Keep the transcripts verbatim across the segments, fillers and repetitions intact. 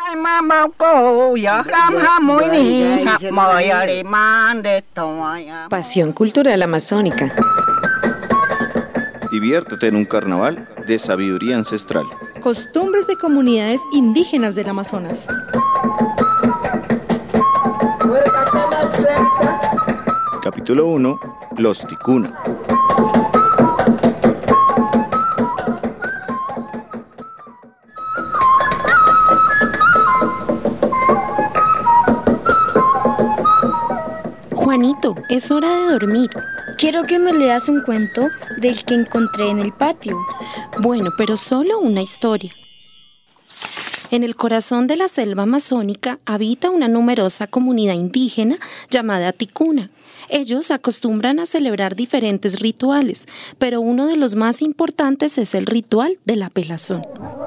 Pasión cultural amazónica. Diviértete en un carnaval de sabiduría ancestral. Costumbres de comunidades indígenas del Amazonas. Capítulo uno. Los Ticuna. Juanito, es hora de dormir. Quiero que me leas un cuento del que encontré en el patio. Bueno, pero solo una historia. En el corazón de la selva amazónica habita una numerosa comunidad indígena llamada Ticuna. Ellos acostumbran a celebrar diferentes rituales, pero uno de los más importantes es el ritual de la pelazón.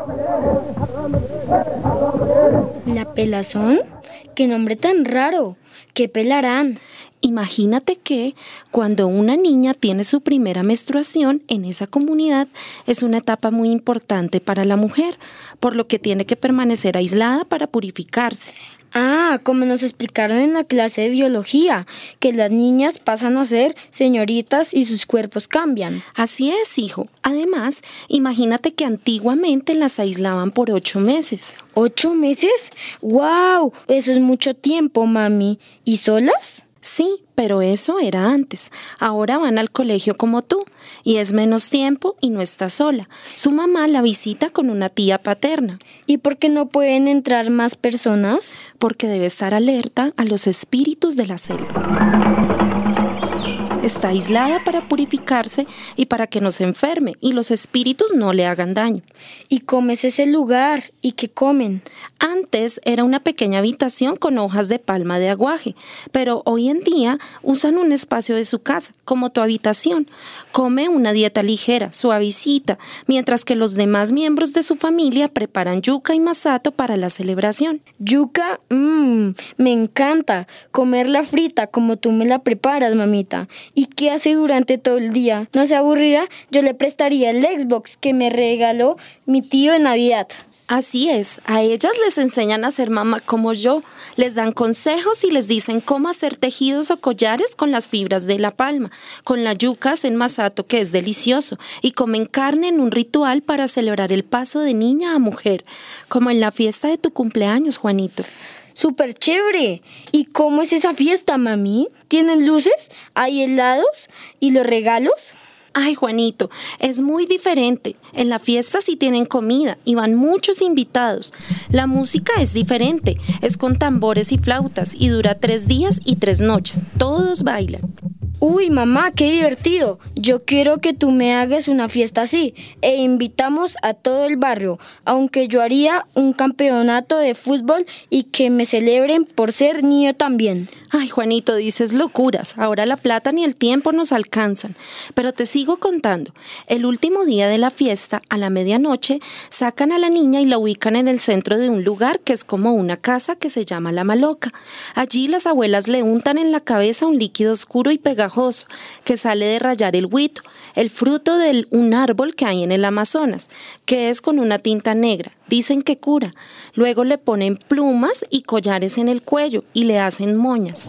¿La pelazón? ¡Qué nombre tan raro! ¿Qué pelarán? Imagínate que cuando una niña tiene su primera menstruación en esa comunidad es una etapa muy importante para la mujer, por lo que tiene que permanecer aislada para purificarse. Ah, como nos explicaron en la clase de biología, que las niñas pasan a ser señoritas y sus cuerpos cambian. Así es, hijo. Además, imagínate que antiguamente las aislaban por ocho meses. ¿Ocho meses? ¡Guau! Eso es mucho tiempo, mami. ¿Y solas? Sí, pero eso era antes. Ahora van al colegio como tú, y es menos tiempo y no está sola. Su mamá la visita con una tía paterna. ¿Y por qué no pueden entrar más personas? Porque debe estar alerta a los espíritus de la selva. Está aislada para purificarse y para que no se enferme y los espíritus no le hagan daño. ¿Y cómo es ese lugar? ¿Y qué comen? Antes era una pequeña habitación con hojas de palma de aguaje, pero hoy en día usan un espacio de su casa, como tu habitación. Come una dieta ligera, suavecita, mientras que los demás miembros de su familia preparan yuca y masato para la celebración. ¿Yuca? Mmm, me encanta. Comerla frita como tú me la preparas, mamita. ¿Y qué hace durante todo el día? ¿No se aburrirá? Yo le prestaría el Xbox que me regaló mi tío en Navidad. Así es, a ellas les enseñan a ser mamá como yo, les dan consejos y les dicen cómo hacer tejidos o collares con las fibras de la palma, con la yuca hacen masato que es delicioso y comen carne en un ritual para celebrar el paso de niña a mujer, como en la fiesta de tu cumpleaños, Juanito. ¡Súper chévere! ¿Y cómo es esa fiesta, mami? ¿Tienen luces? ¿Hay helados? ¿Y los regalos? Ay, Juanito, es muy diferente. En la fiesta sí tienen comida y van muchos invitados. La música es diferente, es con tambores y flautas y dura tres días y tres noches. Todos bailan. Uy, mamá, qué divertido. Yo quiero que tú me hagas una fiesta así e invitamos a todo el barrio, aunque yo haría un campeonato de fútbol y que me celebren por ser niño también. Ay, Juanito, dices locuras. Ahora la plata ni el tiempo nos alcanzan. Pero te sigo contando. El último día de la fiesta, a la medianoche, sacan a la niña y la ubican en el centro de un lugar que es como una casa que se llama La Maloca. Allí las abuelas le untan en la cabeza un líquido oscuro y pegajoso que sale de rallar el huito, el fruto de un árbol que hay en el Amazonas, que es con una tinta negra. Dicen que cura. Luego le ponen plumas y collares en el cuello y le hacen moñas.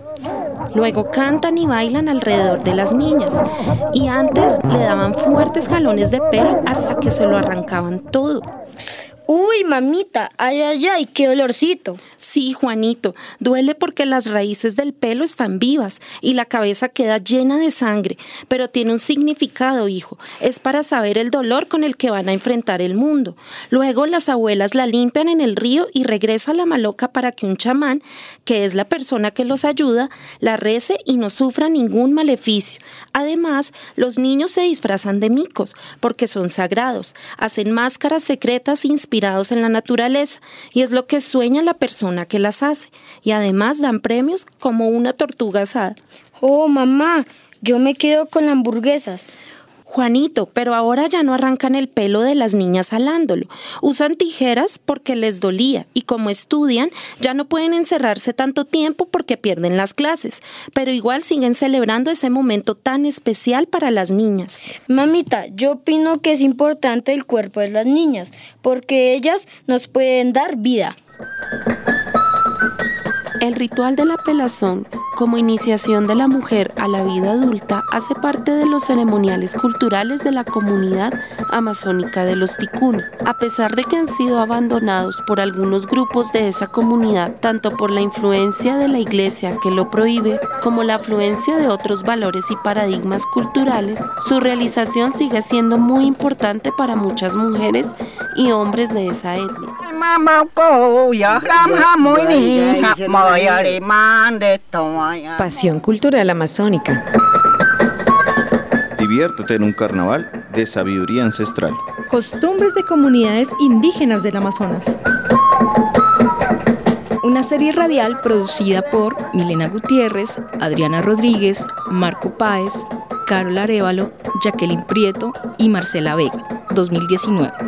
Luego cantan y bailan alrededor de las niñas. Y antes le daban fuertes jalones de pelo hasta que se lo arrancaban todo. Uy, mamita, ay, ay, ay, qué dolorcito. Sí, Juanito, duele porque las raíces del pelo están vivas y la cabeza queda llena de sangre, pero tiene un significado, hijo. Es para saber el dolor con el que van a enfrentar el mundo. Luego las abuelas la limpian en el río y regresa a La Maloca para que un chamán, que es la persona que los ayuda, la rece y no sufra ningún maleficio. Además, los niños se disfrazan de micos porque son sagrados, hacen máscaras secretas inspirados en la naturaleza y es lo que sueña la persona que las hace. Y además dan premios como una tortuga asada. Oh, mamá, yo me quedo con hamburguesas. Juanito, pero ahora ya no arrancan el pelo de las niñas alándolo. Usan tijeras porque les dolía y como estudian ya no pueden encerrarse tanto tiempo porque pierden las clases, pero igual siguen celebrando ese momento tan especial para las niñas. Mamita, yo opino que es importante el cuerpo de las niñas porque ellas nos pueden dar vida. El ritual de la pelazón, como iniciación de la mujer a la vida adulta, hace parte de los ceremoniales culturales de la comunidad amazónica de los Ticuna. A pesar de que han sido abandonados por algunos grupos de esa comunidad, tanto por la influencia de la iglesia que lo prohíbe, como la afluencia de otros valores y paradigmas culturales, su realización sigue siendo muy importante para muchas mujeres y hombres de esa etnia. Pasión cultural amazónica. Diviértete en un carnaval de sabiduría ancestral. Costumbres de comunidades indígenas del Amazonas. Una serie radial producida por Milena Gutiérrez, Adriana Rodríguez, Marco Páez, Carol Arévalo, Jacqueline Prieto y Marcela Vega, dos mil diecinueve.